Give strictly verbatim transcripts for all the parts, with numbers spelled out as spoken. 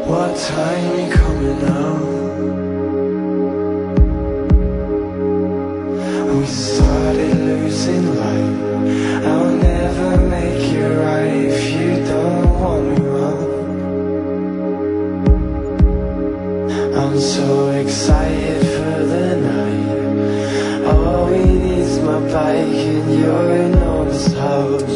What time you coming out? We started losing light. I'll never make it right if you don't want me wrong. I'm so excited for the night. All we need is my bike and your enormous house.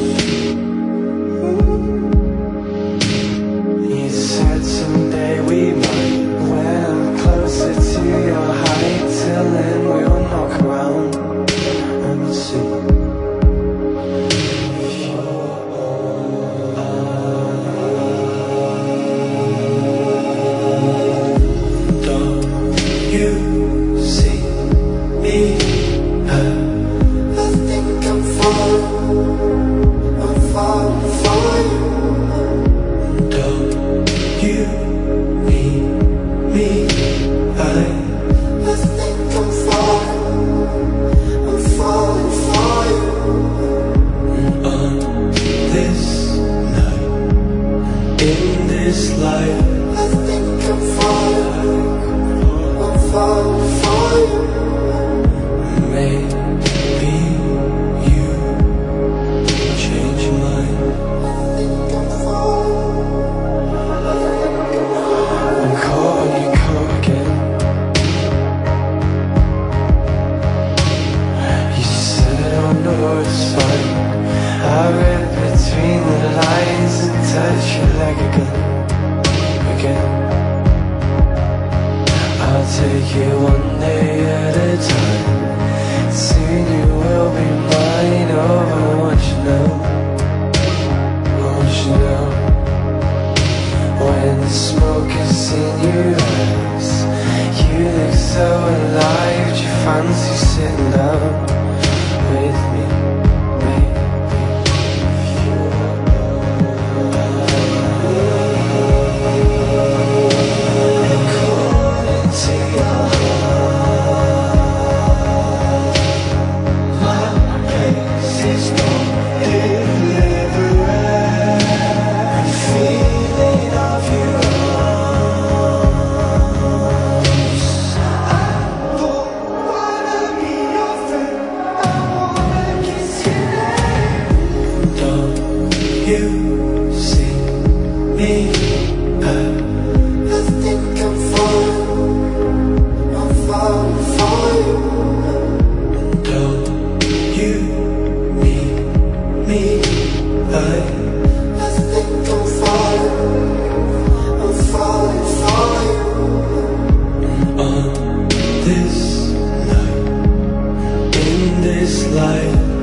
You said someday we might. When I'm closer to your height, till then we'll knock around and see. This life, I think I'm falling, I'm falling for you. Maybe you change your mind. I think I'm falling, I'm caught on your coat again. You said, oh no, it's fine. I read between the lines and touch your leg again. I'll take it one day at a time. Soon you will be mine. Oh, I want you now, I want you now. When the smoke is in your eyes, you look so alive. Do you fancy sitting down with me? You see me, I, I think I'm falling, I'm falling for you. Don't you need me, I, I think I'm falling, I'm falling for you. And on this night, in this life,